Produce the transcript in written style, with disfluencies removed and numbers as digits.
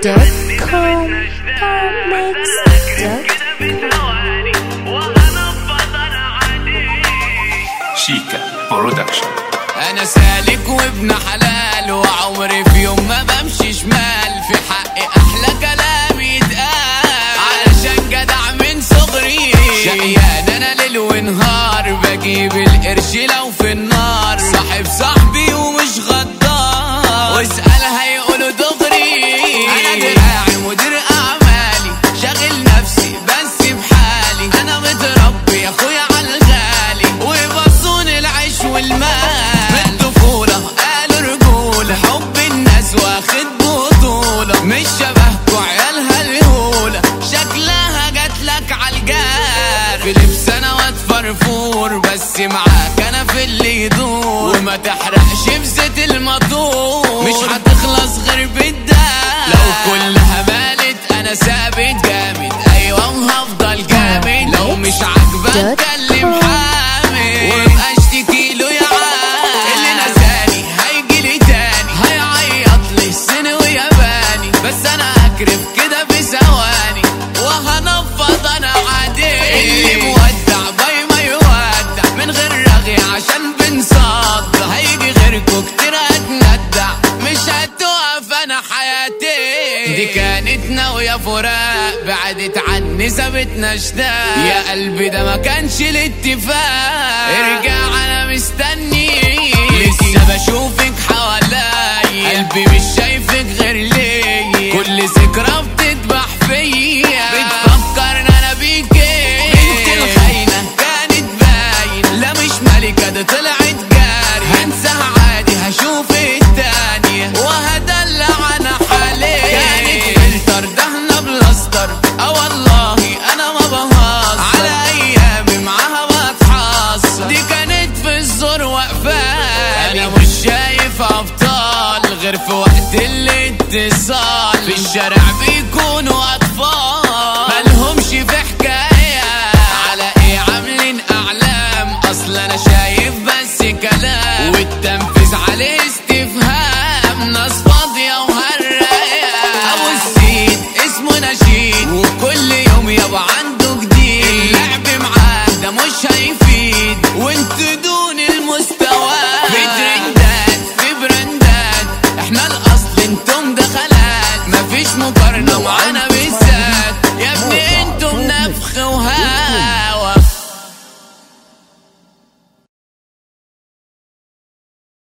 شيكا برودكشن. انا سالك وابن حلال وعمري في يوم ما بمشي شمال، في حقي احلى كلام يتقال علشان جدع من صغري. شقيان انا ليل ونهار بجيب القرش لو في النار، صاحب صاحبي ومش غدار، واسأل هيقولوا دغري. انا دراعي مدير اعمالي شاغل نفسي بس بحالي، انا متربي يا اخويا على الغالي وبصوني العيش والمال. في الطفولة قالوا رجولة، حب الناس واخد بطولة، مش شبهكوا عيالها الهولة شكلها جاتلك عالجار. في لبس انا واد فرفور بس معاك انا في اللي يدور، وما تحرقش في زيت الموتور، مش هتخلص غير بالدار. لو كلها مالت انا ثابت جامد، ايوه وهفضل جامد. لو مش عاجبك كلم حامد وابقى اشتكي له يا عام. اللي نساني هيجيلي تاني هيعيط لي الصيني وياباني، بس انا هكرف كده في ثواني وهنفض انا عادي. اللي مودع باي ما يودع من غير رغي عشان بنصدع، هيجي غيركوا كتير هتندع مش هتوقف انا حياتي. دي كانت ناوية فراق بعدت عني سابتنا اشتاق، يا قلبي ده ما كانش الاتفاق، ارجع انا مستني. لسه بشوفك حواليا قلبي مش شايفك غير ليا، كل ذكرى بتذبح فيا بتفكرني انا بيكي. بنت الخاينة كانت باين، لا مش ملكة ده طلعت جاري، هنساها عادي هشوف التانية وهدلع انا حالي. كانت فلتر دهنة بلاستر والله انا ما بهزر، على ايامي معاها بتحصر، دي كانت في الزور وقفاني. انا مش شايف ابطال غير في وقت الاتصال، في الشارع بيكونوا